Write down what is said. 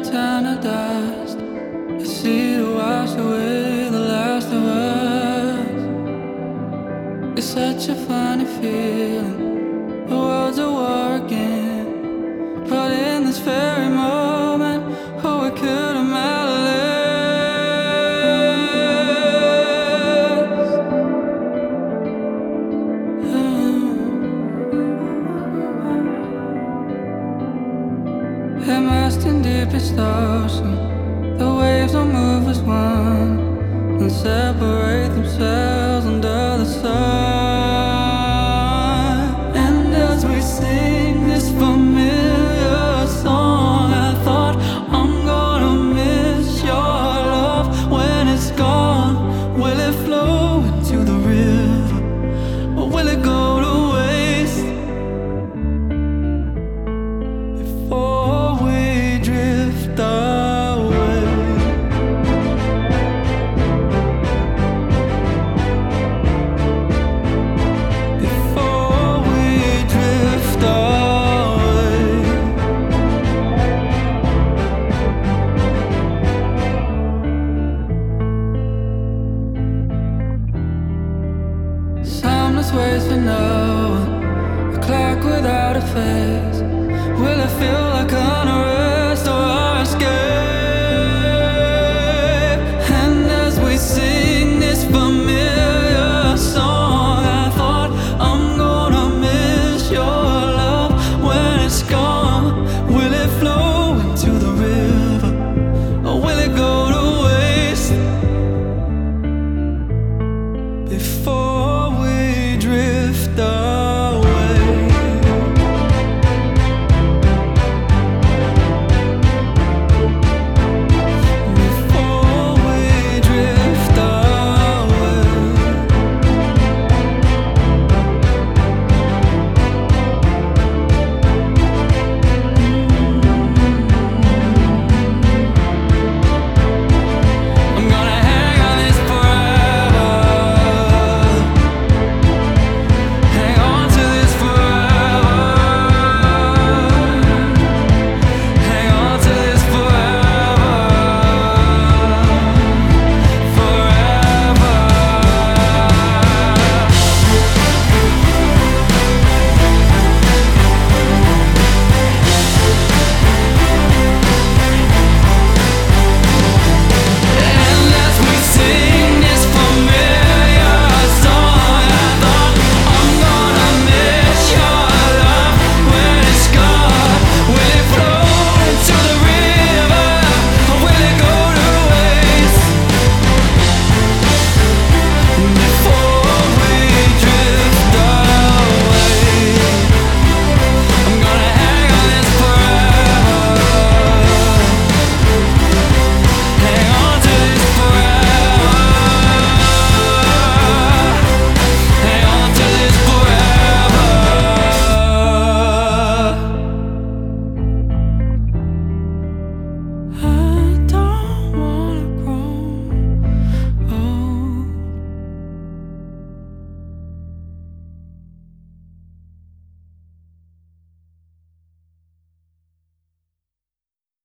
turn to dust. A sea to wash away the last of us. It's such a funny feeling. The world's at war again. But in this very moment, oh, we could have met less. Immersed in deepest ocean, the waves don't move as one and separate.